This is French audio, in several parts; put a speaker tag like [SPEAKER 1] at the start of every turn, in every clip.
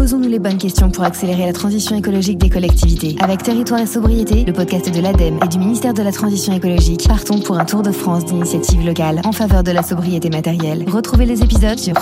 [SPEAKER 1] Posons-nous les bonnes questions pour accélérer la transition écologique des collectivités. Avec Territoire et Sobriété, le podcast de l'ADEME et du ministère de la Transition écologique, partons pour un tour de France d'initiatives locales en faveur de la sobriété matérielle. Retrouvez les épisodes sur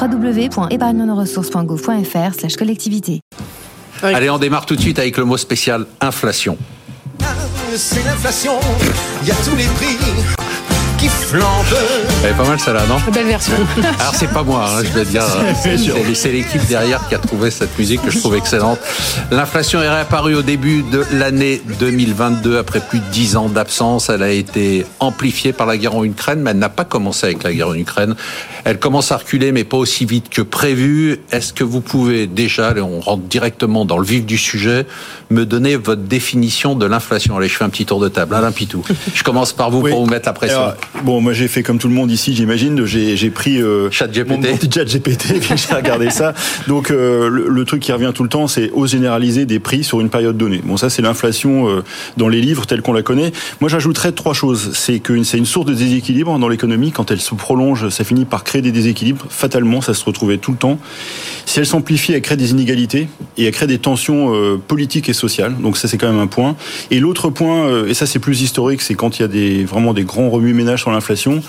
[SPEAKER 1] www.épargnenosressources.gouv.fr/collectivité.
[SPEAKER 2] Oui. Allez, on démarre tout de suite avec le mot spécial inflation.
[SPEAKER 3] C'est l'inflation, il y a tous les prix qui flambent.
[SPEAKER 2] Elle est pas mal celle-là, non ?
[SPEAKER 4] Belle version.
[SPEAKER 2] Alors c'est pas moi, je dois dire, c'est l'équipe derrière qui a trouvé cette musique que je trouve excellente. L'inflation est réapparue au début de l'année 2022 après plus de 10 ans d'absence. Elle a été amplifiée par la guerre en Ukraine, mais elle n'a pas commencé avec la guerre en Ukraine. Elle commence à reculer, mais pas aussi vite que prévu. Est-ce que vous pouvez déjà, et on rentre directement dans le vif du sujet, me donner votre définition de l'inflation ? Allez, je fais un petit tour de table. Alain Pitou, je commence par vous pour vous mettre la pression.
[SPEAKER 5] Alors, bon, moi j'ai fait comme tout le monde ici, j'imagine. J'ai pris
[SPEAKER 2] ChatGPT.
[SPEAKER 5] mon petit ChatGPT, puis j'ai regardé ça. Donc le truc qui revient tout le temps, c'est hausse généralisée des prix sur une période donnée. Bon, ça c'est l'inflation dans les livres telle qu'on la connaît. Moi j'ajouterais 3 choses. C'est une source de déséquilibre dans l'économie. Quand elle se prolonge, ça finit par créer des déséquilibres. Fatalement, ça se retrouvait tout le temps. Si elle s'amplifie, elle crée des inégalités et elle crée des tensions politiques et sociales. Donc ça c'est quand même un point. Et l'autre point, et ça c'est plus historique, c'est quand il y a vraiment des grands remue-ménages sur l'inflation,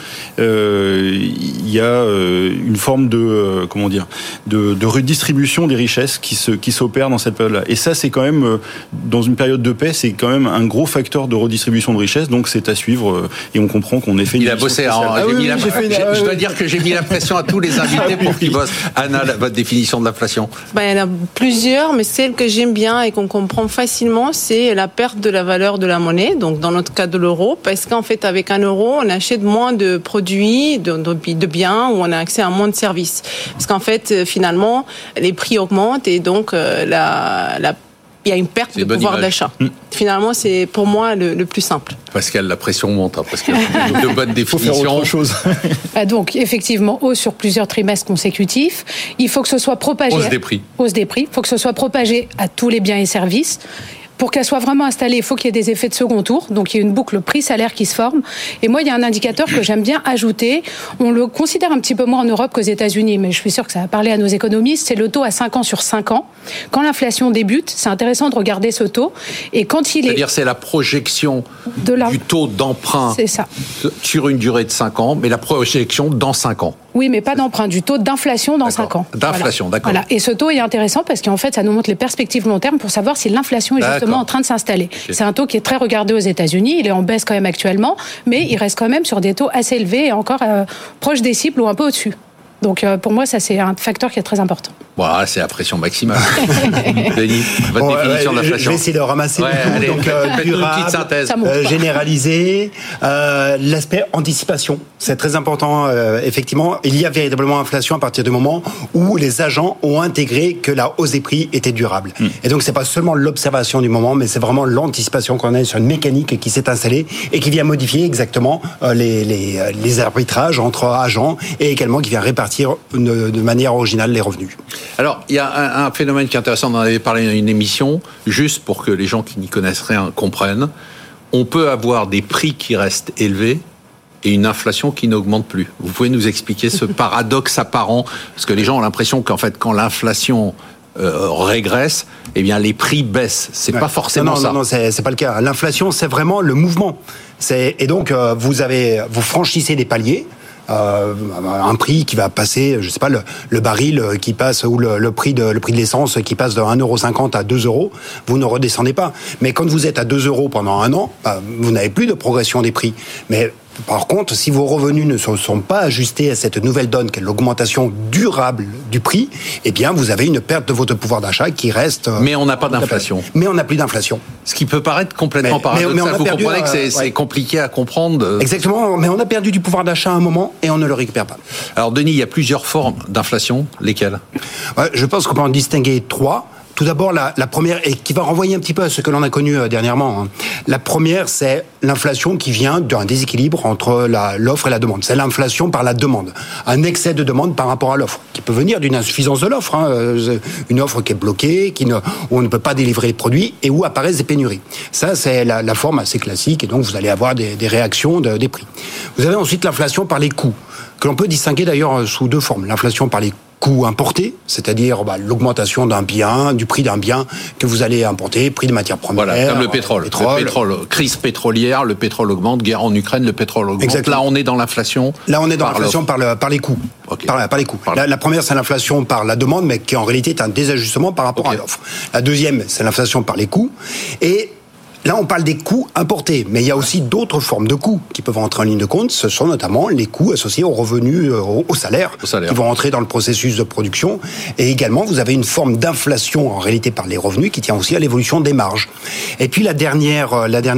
[SPEAKER 5] il y a une forme de redistribution des richesses qui s'opère dans cette période-là. Et ça, c'est quand même, dans une période de paix, c'est quand même un gros facteur de redistribution de richesses. Donc c'est à suivre et on comprend qu'on ait fait une.
[SPEAKER 2] Il a bossé. Je dois dire que j'ai mis la pression à tous les invités pour qu'ils bossent. Anna, votre définition de l'inflation ?
[SPEAKER 4] Il y en a plusieurs, mais celle que j'aime bien et qu'on comprend facilement, c'est la perte de la valeur de la monnaie. Donc dans notre cas de l'euro, parce qu'en fait avec un euro, on achète moins de produits, de biens, où on a accès à moins de services. Parce qu'en fait, finalement, les prix augmentent et donc il y a une perte de pouvoir d'achat. Finalement, c'est pour moi le plus simple.
[SPEAKER 2] Pascal, la pression monte, parce qu'il y a de bonnes définitions.
[SPEAKER 5] Il faut faire autre chose.
[SPEAKER 4] Donc, effectivement, hausse sur plusieurs trimestres consécutifs. Il faut que ce soit propagé.
[SPEAKER 2] Hausse des prix.
[SPEAKER 4] Il faut que ce soit propagé à tous les biens et services. Pour qu'elle soit vraiment installée, il faut qu'il y ait des effets de second tour. Donc, il y a une boucle prix-salaire qui se forme. Et moi, il y a un indicateur que j'aime bien ajouter. On le considère un petit peu moins en Europe qu'aux États-Unis, mais je suis sûre que ça va parler à nos économistes. C'est le taux à 5 ans sur 5 ans. Quand l'inflation débute, c'est intéressant de regarder ce taux. Et quand il
[SPEAKER 2] C'est-à-dire, c'est la projection du taux d'emprunt sur une durée de 5 ans, mais la projection dans 5 ans.
[SPEAKER 4] Oui, mais pas d'emprunt, du taux d'inflation dans 5 ans.
[SPEAKER 2] D'inflation,
[SPEAKER 4] voilà.
[SPEAKER 2] d'accord.
[SPEAKER 4] Voilà. Et ce taux est intéressant parce qu'en fait, ça nous montre les perspectives long terme pour savoir si l'inflation est justement en train de s'installer. Okay. C'est un taux qui est très regardé aux États-Unis. Il est en baisse quand même actuellement, mais il reste quand même sur des taux assez élevés et encore proches des cibles ou un peu au-dessus. Donc pour moi, ça c'est un facteur qui est très important.
[SPEAKER 2] Voilà, c'est la pression maximale. Denis, votre définition de l'inflation.
[SPEAKER 6] Je vais essayer de ramasser
[SPEAKER 2] allez,
[SPEAKER 6] donc durable,
[SPEAKER 2] une petite synthèse.
[SPEAKER 6] Généralisé, l'aspect anticipation, c'est très important. Effectivement, il y a véritablement inflation à partir du moment où les agents ont intégré que la hausse des prix était durable. Et donc c'est pas seulement l'observation du moment, mais c'est vraiment l'anticipation qu'on a sur une mécanique qui s'est installée et qui vient modifier exactement les arbitrages entre agents et également qui vient répartir de manière originale les revenus.
[SPEAKER 2] Alors, il y a un phénomène qui est intéressant, on en avait parlé dans une émission, juste pour que les gens qui n'y connaissent rien comprennent. On peut avoir des prix qui restent élevés et une inflation qui n'augmente plus. Vous pouvez nous expliquer ce paradoxe apparent ? Parce que les gens ont l'impression qu'en fait, quand l'inflation régresse, eh bien les prix baissent. C'est pas forcément ça.
[SPEAKER 6] Non, c'est pas le cas. L'inflation, c'est vraiment le mouvement. Et donc, vous franchissez des paliers. Un prix qui va passer, je sais pas, le baril qui passe, ou le prix de l'essence qui passe de 1,50 € à 2 €, vous ne redescendez pas. Mais quand vous êtes à 2 € pendant un an, vous n'avez plus de progression des prix. Mais par contre, si vos revenus ne sont pas ajustés à cette nouvelle donne, qu'est l'augmentation durable du prix, eh bien, vous avez une perte de votre pouvoir d'achat qui reste...
[SPEAKER 2] Mais on n'a pas d'inflation.
[SPEAKER 6] Mais on n'a plus d'inflation.
[SPEAKER 2] Ce qui peut paraître complètement paradoxal. Vous comprenez que c'est compliqué à comprendre.
[SPEAKER 6] Exactement, mais on a perdu du pouvoir d'achat à un moment et on ne le récupère pas.
[SPEAKER 2] Alors, Denis, il y a plusieurs formes d'inflation. Lesquelles ?
[SPEAKER 6] Je pense qu'on peut en distinguer 3. Tout d'abord, la première, et qui va renvoyer un petit peu à ce que l'on a connu dernièrement. La première, c'est l'inflation qui vient d'un déséquilibre entre l'offre et la demande. C'est l'inflation par la demande. Un excès de demande par rapport à l'offre, qui peut venir d'une insuffisance de l'offre. Une offre qui est bloquée, où on ne peut pas délivrer les produits et où apparaissent des pénuries. Ça, c'est la forme assez classique, et donc vous allez avoir des réactions des prix. Vous avez ensuite l'inflation par les coûts, que l'on peut distinguer d'ailleurs sous 2 formes. L'inflation par les coûts importés, c'est-à-dire l'augmentation d'un bien, du prix d'un bien que vous allez importer, prix de matières premières.
[SPEAKER 2] Voilà, comme le pétrole. Le pétrole, crise pétrolière, le pétrole augmente, guerre en Ukraine, le pétrole augmente.
[SPEAKER 6] Exactement.
[SPEAKER 2] Là, on est dans l'inflation.
[SPEAKER 6] Là, on est dans l'inflation par les coûts.
[SPEAKER 2] Okay.
[SPEAKER 6] Par les coûts. La première, c'est l'inflation par la demande, mais qui en réalité est un désajustement par rapport à l'offre. La deuxième, c'est l'inflation par les coûts. Et là, on parle des coûts importés, mais il y a aussi d'autres formes de coûts qui peuvent rentrer en ligne de compte. Ce sont notamment les coûts associés aux revenus, au salaire, qui vont rentrer dans le processus de production. Et également, vous avez une forme d'inflation en réalité par les revenus qui tient aussi à l'évolution des marges. Et puis la dernière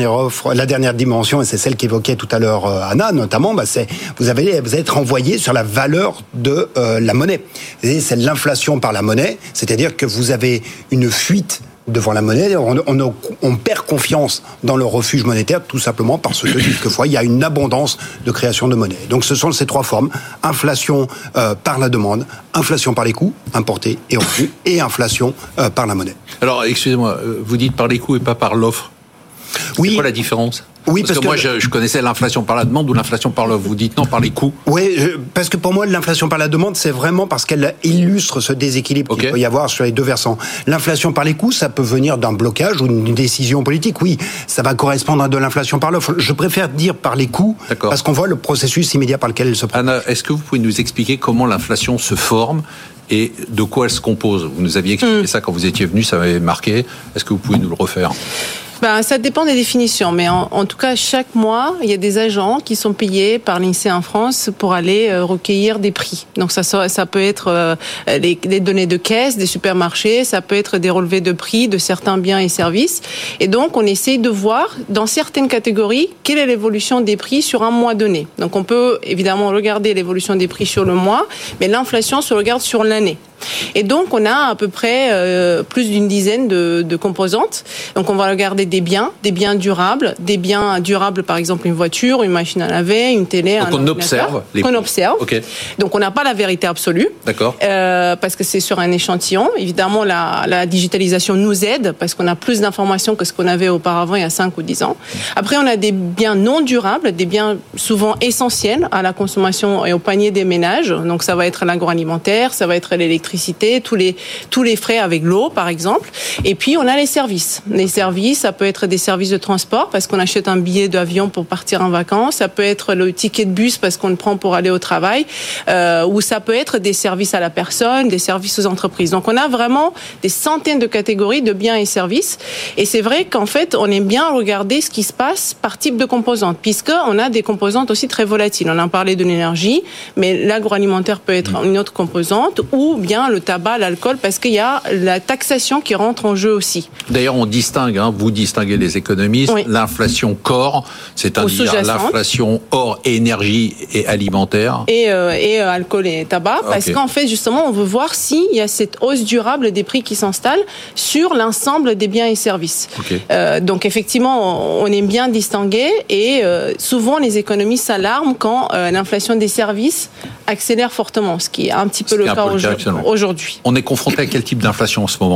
[SPEAKER 6] dimension, et c'est celle qu'évoquait tout à l'heure Anna, notamment, vous allez être renvoyé sur la valeur de la monnaie. Et c'est l'inflation par la monnaie, c'est-à-dire que vous avez une fuite devant la monnaie, on perd confiance dans le refuge monétaire tout simplement parce que quelquefois il y a une abondance de création de monnaie. Donc ce sont ces trois formes: inflation par la demande, inflation par les coûts importés et revenus, et inflation par la monnaie.
[SPEAKER 2] Alors excusez-moi, vous dites par les coûts et pas par l'offre.
[SPEAKER 6] Oui.
[SPEAKER 2] C'est quoi la différence ?
[SPEAKER 6] Oui,
[SPEAKER 2] parce que moi, je connaissais l'inflation par la demande ou l'inflation par l'offre. Vous dites non, par les coûts.
[SPEAKER 6] Oui, parce que pour moi, l'inflation par la demande, c'est vraiment parce qu'elle illustre ce déséquilibre qu'il peut y avoir sur les deux versants. L'inflation par les coûts, ça peut venir d'un blocage ou d'une décision politique. Oui, ça va correspondre à de l'inflation par l'offre. Je préfère dire par les coûts, parce qu'on voit le processus immédiat par lequel elle se produit.
[SPEAKER 2] Anna, est-ce que vous pouvez nous expliquer comment l'inflation se forme et de quoi elle se compose ? Vous nous aviez expliqué ça quand vous étiez venu, ça m'avait marqué. Est-ce que vous pouvez nous le refaire ?
[SPEAKER 4] Ça dépend des définitions, mais en tout cas, chaque mois, il y a des agents qui sont payés par l'INSEE en France pour aller recueillir des prix. Donc ça peut être les données de caisse, des supermarchés, ça peut être des relevés de prix de certains biens et services. Et donc, on essaye de voir, dans certaines catégories, quelle est l'évolution des prix sur un mois donné. Donc, on peut évidemment regarder l'évolution des prix sur le mois, mais l'inflation se regarde sur l'année. Et donc, on a à peu près plus d'une dizaine de composantes. Donc, on va regarder des biens durables, par exemple une voiture, une machine à laver, une télé,
[SPEAKER 2] donc
[SPEAKER 4] un ordinateur. On observe.
[SPEAKER 2] Okay.
[SPEAKER 4] Donc, on n'a pas la vérité absolue.
[SPEAKER 2] D'accord.
[SPEAKER 4] Parce que c'est sur un échantillon. Évidemment, la digitalisation nous aide parce qu'on a plus d'informations que ce qu'on avait auparavant il y a 5 ou 10 ans. Après, on a des biens non durables, des biens souvent essentiels à la consommation et au panier des ménages. Donc, ça va être l'agroalimentaire, ça va être l'électricité, tous les frais avec l'eau, par exemple. Et puis, on a les services. Les services, ça peut être des services de transport parce qu'on achète un billet d'avion pour partir en vacances. Ça peut être le ticket de bus parce qu'on le prend pour aller au travail. Ou ça peut être des services à la personne, des services aux entreprises. Donc, on a vraiment des centaines de catégories de biens et services. Et c'est vrai qu'en fait, on aime bien regarder ce qui se passe par type de composante, puisqu'on a des composantes aussi très volatiles. On en parlait de l'énergie, mais l'agroalimentaire peut être une autre composante, ou bien le tabac, l'alcool, parce qu'il y a la taxation qui rentre en jeu aussi.
[SPEAKER 2] D'ailleurs, on distingue, vous distinguez les économistes, l'inflation corps, c'est-à-dire l'inflation hors énergie et alimentaire.
[SPEAKER 4] Et alcool et tabac, parce qu'en fait, justement, on veut voir s'il y a cette hausse durable des prix qui s'installe sur l'ensemble des biens et services. Donc, effectivement, on aime bien distinguer, et souvent, les économistes s'alarment quand l'inflation des services accélère fortement, ce qui est un petit peu le cas aujourd'hui.
[SPEAKER 2] On est confronté à quel type d'inflation en ce moment ?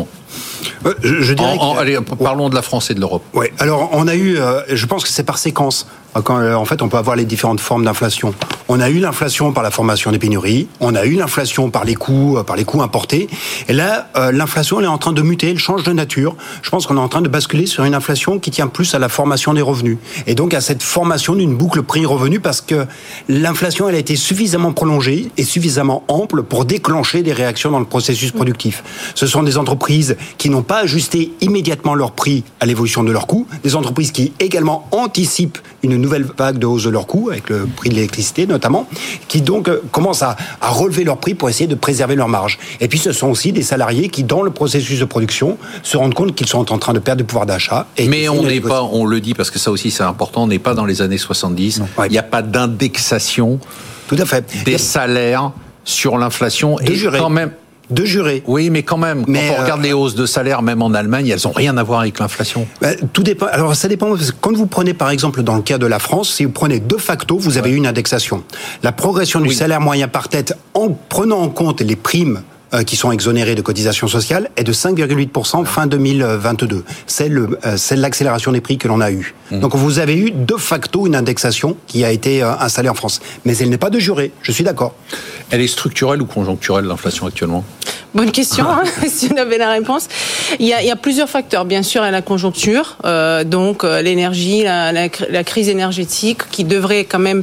[SPEAKER 6] Je dirais
[SPEAKER 2] allez, parlons de la France et de l'Europe.
[SPEAKER 6] Oui, alors on a eu, je pense que c'est par séquence. En fait, on peut avoir les différentes formes d'inflation. On a eu l'inflation par la formation des pénuries, on a eu l'inflation par les coûts importés. Et là, l'inflation, elle est en train de muter, elle change de nature. Je pense qu'on est en train de basculer sur une inflation qui tient plus à la formation des revenus. Et donc à cette formation d'une boucle prix-revenu, parce que l'inflation, elle a été suffisamment prolongée et suffisamment ample pour déclencher des réactions dans le processus productif. Ce sont des entreprises qui n'ont pas ajusté immédiatement leur prix à l'évolution de leurs coûts, des entreprises qui également anticipent une nouvelle vague de hausse de leurs coûts, avec le prix de l'électricité notamment, qui donc commencent à relever leurs prix pour essayer de préserver leurs marges. Et puis ce sont aussi des salariés qui, dans le processus de production, se rendent compte qu'ils sont en train de perdre du pouvoir d'achat.
[SPEAKER 2] Mais on n'est pas, on le dit parce que ça aussi c'est important, on n'est pas dans les années 70, il n'y a pas d'indexation des salaires sur l'inflation. Et quand même...
[SPEAKER 6] De jurer.
[SPEAKER 2] Oui, mais quand même, quand on regarde les hausses de salaire, même en Allemagne, elles n'ont rien à voir avec l'inflation.
[SPEAKER 6] Tout dépend. Alors, ça dépend. Parce que quand vous prenez, par exemple, dans le cas de la France, si vous prenez de facto, vous avez une indexation. La progression du salaire moyen par tête, en prenant en compte les primes qui sont exonérés de cotisations sociales est de 5,8% fin 2022. C'est l'accélération des prix que l'on a eu. Donc vous avez eu de facto une indexation qui a été installée en France. Mais elle n'est pas de juré, je suis d'accord.
[SPEAKER 2] Elle est structurelle ou conjoncturelle, l'inflation actuellement ?
[SPEAKER 4] Bonne question, si on avait la réponse. Il y a plusieurs facteurs. Bien sûr, il y a la conjoncture, donc l'énergie, la crise énergétique qui devrait quand même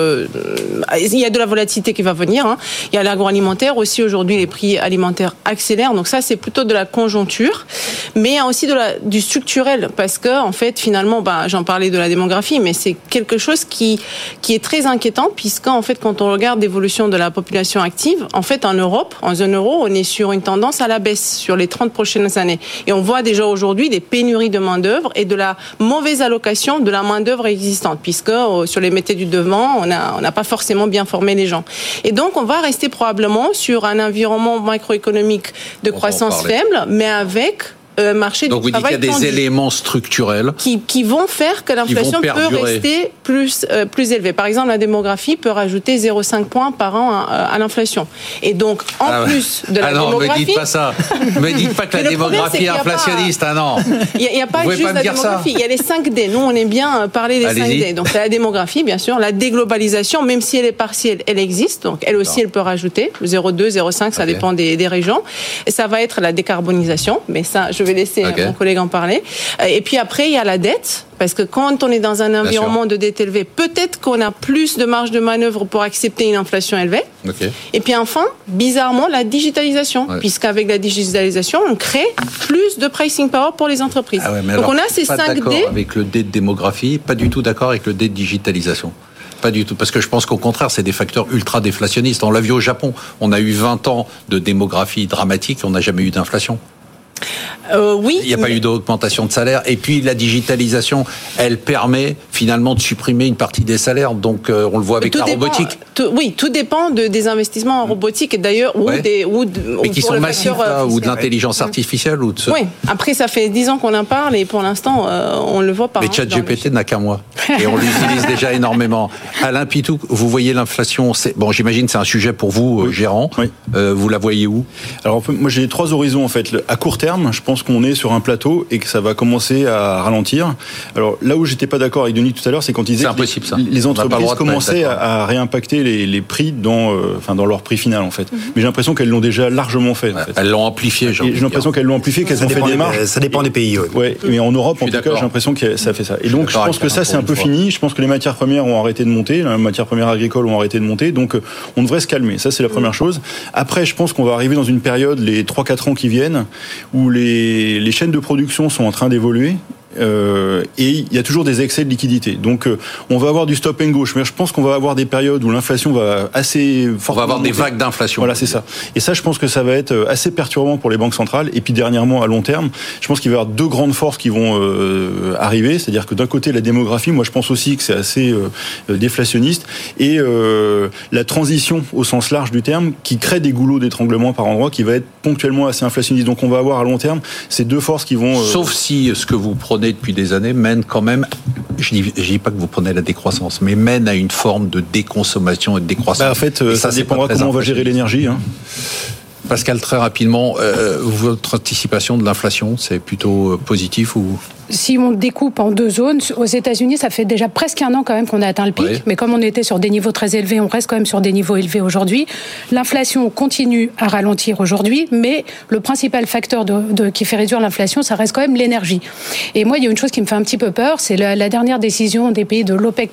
[SPEAKER 4] il y a de la volatilité qui va venir. Il y a l'agroalimentaire aussi. Aujourd'hui, les prix alimentaires accélèrent. Donc ça, c'est plutôt de la conjoncture. Mais il y a aussi du structurel parce que, en fait, finalement, j'en parlais de la démographie, mais c'est quelque chose qui est très inquiétant puisqu'en fait, quand on regarde l'évolution de la population active, en fait, en Europe, en zone euro, on est sur une tendance à la baisse sur les 30 prochaines années. Et on voit déjà aujourd'hui des pénuries de main-d'œuvre et de la mauvaise allocation de la main-d'œuvre existante, puisque sur les métiers du devant, on n'a pas forcément bien formé les gens. Et donc, on va rester probablement sur un environnement macroéconomique de croissance faible, mais avec marché
[SPEAKER 2] donc
[SPEAKER 4] du travail.
[SPEAKER 2] Donc vous dites qu'il y a des éléments structurels
[SPEAKER 4] qui vont faire que l'inflation peut rester plus élevée. Par exemple, la démographie peut rajouter 0,5 points par an à l'inflation. Et donc, plus de la démographie...
[SPEAKER 2] Non, me dites pas ça. Me dites pas que la démographie est inflationniste. Non.
[SPEAKER 4] Il n'y a pas juste la démographie. Il y a les 5D. Nous, on aime bien parler des 5D. Donc, la démographie, bien sûr. La déglobalisation, même si elle est partielle, elle existe. Donc, elle aussi, elle peut rajouter 0,2, 0,5, ça dépend des régions. Et ça va être la décarbonisation. Mais ça, je vais laisser mon collègue en parler. Et puis après, il y a la dette. Parce que quand on est dans un environnement de dette élevée, peut-être qu'on a plus de marge de manœuvre pour accepter une inflation élevée. Et puis enfin, bizarrement, la digitalisation. Puisqu'avec la digitalisation, on crée plus de pricing power pour les entreprises. Donc on a ces 5D.
[SPEAKER 2] Pas d'accord avec le D de démographie, pas du tout d'accord avec le D de digitalisation. Pas du tout, parce que je pense qu'au contraire, c'est des facteurs ultra déflationnistes. On l'a vu au Japon, on a eu 20 ans de démographie dramatique, on n'a jamais eu d'inflation.
[SPEAKER 4] Oui.
[SPEAKER 2] Il n'y a pas eu d'augmentation de salaire. Et puis la digitalisation, elle permet finalement de supprimer une partie des salaires. Donc on le voit avec la robotique.
[SPEAKER 4] Tout dépend des investissements en robotique et d'ailleurs
[SPEAKER 2] mais qui sont massifs ou de l'intelligence artificielle ou de
[SPEAKER 4] Oui. Après ça fait 10 ans qu'on en parle et pour l'instant on le voit pas.
[SPEAKER 2] Mais ChatGPT n'a qu'un mois et on l'utilise déjà énormément. Alain Pitou, vous voyez l'inflation. Bon, j'imagine c'est un sujet pour vous, gérant. Oui. Vous la voyez où ?
[SPEAKER 5] Alors moi j'ai 3 horizons en fait. À court terme, je pense qu'on est sur un plateau et que ça va commencer à ralentir. Alors là où j'étais pas d'accord avec Denis tout à l'heure, c'est quand il disait que les entreprises commençaient à réimpacter les prix dans leur prix final en fait. Mais j'ai l'impression qu'elles l'ont déjà largement fait. En fait.
[SPEAKER 2] Elles l'ont amplifié.
[SPEAKER 5] J'ai l'impression qu'elles l'ont amplifié, qu'elles ont fait des marges.
[SPEAKER 6] Ça dépend des pays.
[SPEAKER 5] Ouais, mais en Europe en tout cas, j'ai l'impression que ça fait ça. Et donc je pense que ça c'est un peu fini. Je pense que les matières premières ont arrêté de monter, les matières premières agricoles ont arrêté de monter. Donc on devrait se calmer. Ça c'est la première chose. Après, je pense qu'on va arriver dans une période, les 3-4 ans qui viennent, où les chaînes de production sont en train d'évoluer. Et il y a toujours des excès de liquidité. Donc on va avoir du stop and go. Mais je pense qu'on va avoir des périodes où l'inflation va assez fortement.
[SPEAKER 2] On va avoir des vagues d'inflation.
[SPEAKER 5] Voilà, c'est ça. Et ça, je pense que ça va être assez perturbant pour les banques centrales. Et puis dernièrement, à long terme, je pense qu'il va y avoir 2 grandes forces qui vont arriver. C'est-à-dire que d'un côté, la démographie, moi je pense aussi que c'est assez déflationniste. Et la transition au sens large du terme, qui crée des goulots d'étranglement par endroits, qui va être ponctuellement assez inflationniste. Donc on va avoir à long terme ces 2 forces qui vont...
[SPEAKER 2] Sauf si ce que vous prenez depuis des années mène quand même, je dis pas que vous prenez la décroissance, mais mène à une forme de déconsommation et de décroissance.
[SPEAKER 5] En fait, ça dépendra comment on va gérer l'énergie.
[SPEAKER 2] Pascal, très rapidement, votre anticipation de l'inflation, c'est plutôt positif ou...
[SPEAKER 7] Si on découpe en 2 zones, aux États-Unis, ça fait déjà presque 1 an quand même qu'on a atteint le pic. Oui. Mais comme on était sur des niveaux très élevés, on reste quand même sur des niveaux élevés aujourd'hui. L'inflation continue à ralentir aujourd'hui, mais le principal facteur qui fait réduire l'inflation, ça reste quand même l'énergie. Et moi, il y a une chose qui me fait un petit peu peur, c'est la dernière décision des pays de l'OPEC+,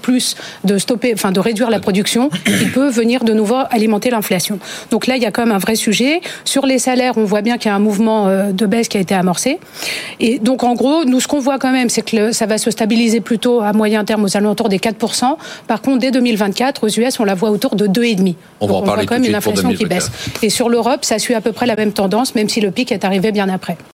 [SPEAKER 7] de réduire la production, qui peut venir de nouveau alimenter l'inflation. Donc là, il y a quand même un vrai sujet. Sur les salaires, on voit bien qu'il y a un mouvement de baisse qui a été amorcé. Et donc, en gros, nous, ce qu'on voit quand même, c'est que ça va se stabiliser plutôt à moyen terme aux alentours des 4%. Par contre, dès 2024, aux US, on la voit autour de 2,5%.
[SPEAKER 2] On voit
[SPEAKER 7] quand même une inflation qui baisse. Et sur l'Europe, ça suit à peu près la même tendance, même si le pic est arrivé bien après.